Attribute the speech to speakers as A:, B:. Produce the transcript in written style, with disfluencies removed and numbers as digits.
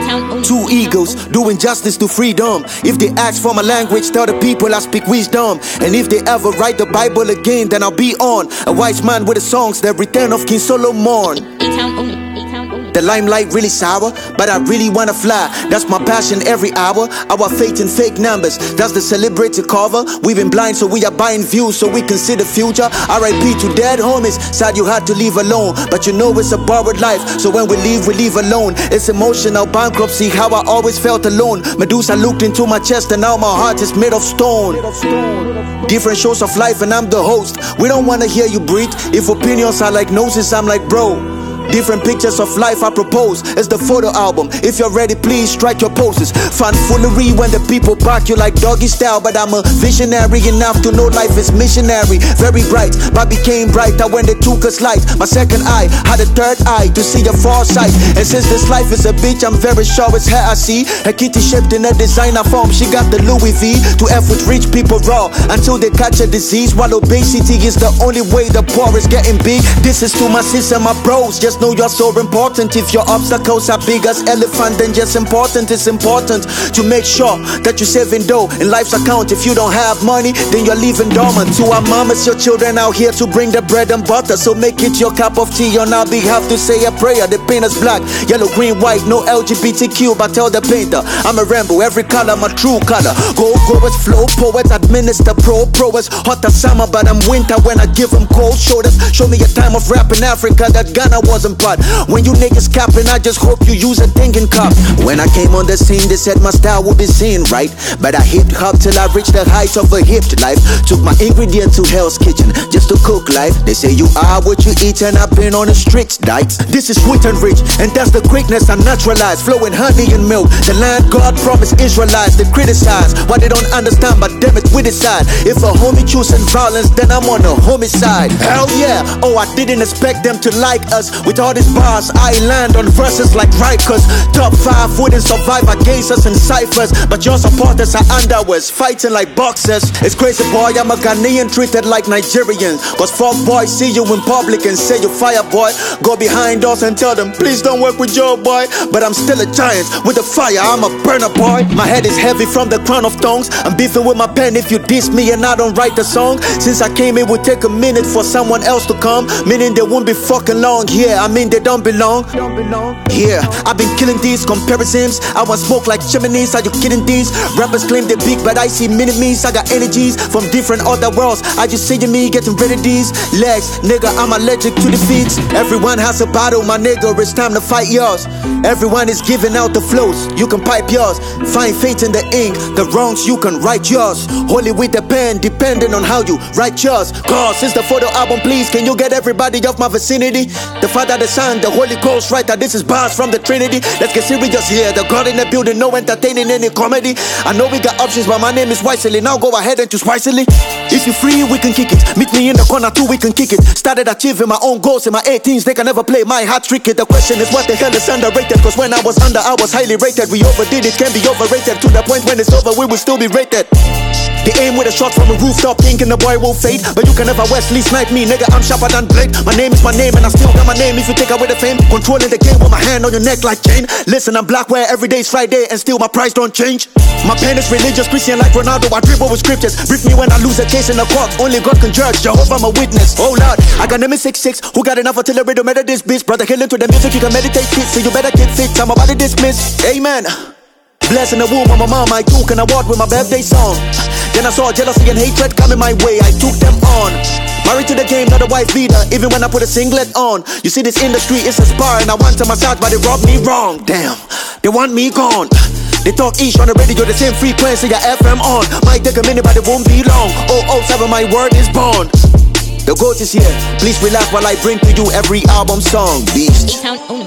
A: Two egos doing justice to freedom. If they ask for my language, tell the people I speak wisdom. And if they ever write the Bible again, then I'll be on. A wise man with the songs, the return of King Solomon. The limelight really sour, but I really wanna fly. That's my passion every hour. Our faith in fake numbers, that's the celebrity cover. We've been blind, so we are buying views so we can see the future. R.I.P. to dead homies, sad you had to leave alone. But you know it's a borrowed life, so when we leave alone. It's emotional bankruptcy, how I always felt alone. Medusa looked into my chest and now my heart is made of stone. Different shows of life and I'm the host. We don't wanna hear you breathe. If opinions are like noses, I'm like bro. Different pictures of life I propose. It's the photo album. If you're ready, please strike your poses. Fanfoolery when the people back you like doggy style. But I'm a visionary enough to know life is missionary. Very bright, but became brighter when they took us light. My second eye had a third eye to see a far sight. And since this life is a bitch, I'm very sure it's her I see. Her kitty shaped in a designer form. She got the Louis V to F with rich people raw until they catch a disease. While obesity is the only way the poor is getting big. This is to my sis and my bros. Just know you're so important. If your obstacles are big as elephant, then just important. It's important to make sure that you're saving dough in life's account. If you don't have money, then you're leaving dormant. To our mamas, your children out here to bring the bread and butter. So make it your cup of tea on our behalf to say a prayer. The paint is black, yellow, green, white, no LGBTQ. But tell the painter, I'm a rainbow, every color my true color. Go-goers, flow poets, administer pro-proers. Hot as summer, but I'm winter when I give them cold shoulders. Show me a time of rap in Africa that Ghana wasn't part. When you niggas capping, I just hope you use a thinking cup. When I came on the scene, they said my style would be seen, right? But I hip hop till I reached the heights of a hipped life. Took my ingredient to Hell's Kitchen just to cook life. They say you are what you eat, and I've been on the streets, dikes. This is sweet and rich, and that's the greatness I naturalize. Flowing honey and milk, the land God promised Israelites. They criticize why they don't understand, but damn it, we decide. If a homie choosing violence, then I'm on the homicide. Hell yeah, oh I didn't expect them to like us. With all this bars, I land on verses like Rikers. Top 5 wouldn't survive against us in ciphers, but your supporters are underwears, fighting like boxers. It's crazy boy, I'm a Ghanaian treated like Nigerians. Cause fuck boys see you in public and say you fire boy. Go behind us and tell them please don't work with Joe boy. But I'm still a giant with a fire, I'm a burner boy. My head is heavy from the crown of thongs. I'm beefing with my pen if you diss me and I don't write the song. Since I came it would take a minute for someone else to come, meaning they won't be fucking long here. I mean they don't belong. Yeah, I've been killing these comparisons. I want smoke like chimneys. Are you kidding these? Rappers claim they're big, but I see mini-me's. I got energies from different other worlds. I just see me getting rid of these legs. Nigga, I'm allergic to defeats. Everyone has a battle, my nigga, it's time to fight yours. Everyone is giving out the flows, you can pipe yours. Find faith in the ink, the wrongs you can write yours. Holy with the pen, depending on how you write yours. Cause it's the photo album, please, can you get everybody off my vicinity? The Father, the Son, the Holy Ghost writer, this is bars from the Trinity. Let's get serious here, the God in the building, no entertaining any comedy. I know we got options, but my name is Wisely. Now go ahead and choose wisely. If you're free, we can kick it. Meet me in the corner too, we can kick it. Started achieving my own goals in my 18s, they can never play my hat tricky. The question is what the hell is underrated? Cause when I was under, I was highly rated. We overdid it, can be overrated. To the point when it's over, we will still be rated. They aim with a shot from a rooftop, thinking the boy will fade. But you can never Wesley snipe me, nigga, I'm sharper than Blade. My name is my name and I still got my name. If you take away the fame, controlling the game with my hand on your neck like chain. Listen, I'm black where every day is Friday and still my price don't change. My pen is religious, Christian like Ronaldo, I dribble with scriptures. Brief me when I lose a case in the court, only God can judge, Jehovah my witness. Oh Lord, I got name is 66, who got enough artillery to murder this bitch? Brother, killing to the music, you can meditate fit, so you better get fit, I'm about to dismiss. Amen. Blessing the womb of my mom, I took an award with my birthday song. Then I saw jealousy and hatred coming my way, I took them on. Married to the game, not a wife beater, even when I put a singlet on. You see this industry is a spar and I want to massage, but they rob me wrong. Damn, they want me gone. They talk each on the radio, the same frequency, got FM on. Might take a minute, but it won't be long. 007, my word is born. The GOAT is here, please relax while I bring to you every album song. Beast.